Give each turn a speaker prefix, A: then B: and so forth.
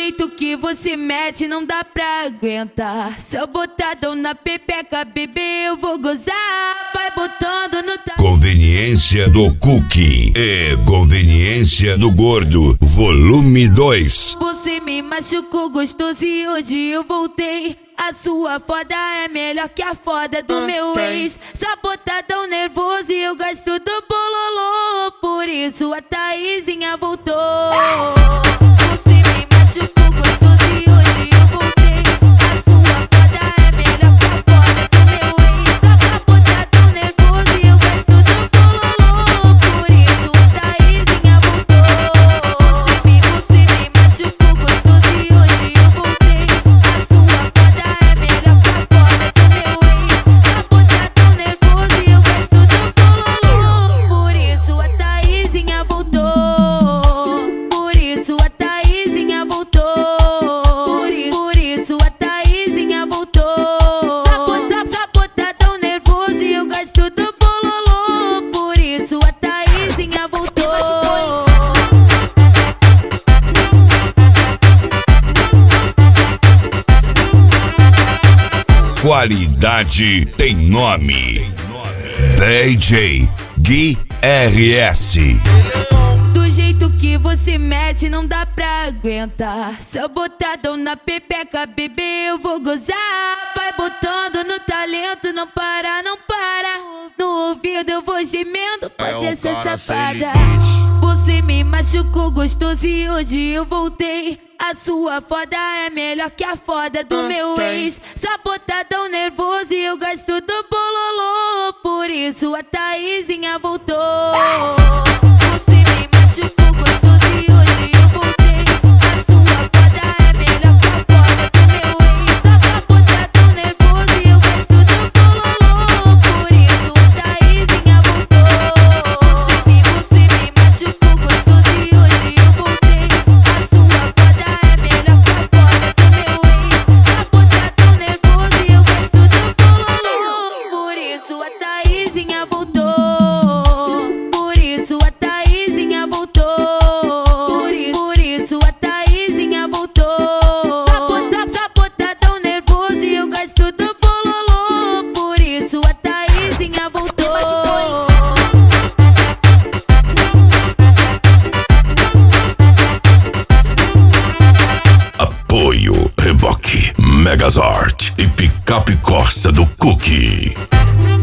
A: jeito que você mete não dá pra aguentar. Seu botadão na pepeca, bebê, eu vou gozar. Vai botando no
B: Conveniência do Cookie e Conveniência do Gordo, volume 2.
A: Você me machucou gostoso e hoje eu voltei. A sua foda é melhor que a foda do meu ex. Sabotadão nervoso e eu gasto do bololô. Por isso a Thaisinha voltou. Você me machucou gostoso e hoje eu voltei. A sua foda é melhor que a foda do meu ex. Sabotadão nervoso e eu gasto do bololô. Por isso a Thaisinha voltou. Você me machucou gostoso e hoje eu voltei. A sua foda é melhor que a foda do meu ex. Sabotadão nervoso e eu gasto do bololô. Por isso a Thaisinha voltou. Por isso a Thaisinha voltou. Por isso a Thaisinha voltou. Sabotadão nervoso e eu gasto do bololô. Por isso a Thaisinha voltou.
B: Qualidade tem nome. DJ Gui RS.
A: Do jeito que você mete não dá pra aguentar. Seu botadão na pepeca, bebê, eu vou gozar. Vai botando no talento, não para, não para. No ouvido eu vou gemendo, pode ser safada. Você me machucou gostoso e hoje eu voltei. A sua foda é melhor que a foda do meu ex. Sabotadão nervoso e eu gasto do bololô. Por isso a Thaisinha voltou. Você me machucou gostoso e hoje eu voltei. A sua foda é melhor que a foda do meu ex. Sabotadão nervoso e eu gasto do bololô. Por isso a Thaisinha voltou. Você me machucou gostoso e hoje eu voltei. A sua foda é melhor que a foda do meu ex. Sabotadão nervoso e eu gasto do bololô. Por isso a Thaisinha voltou. Por isso a Thaisinha voltou. Por isso a Thaisinha voltou. Sabotadão nervoso e eu gasto do bololô. Por isso a Thaisinha voltou.
B: Apoio Reboque, Megazord e Picape Corsa do Cookie.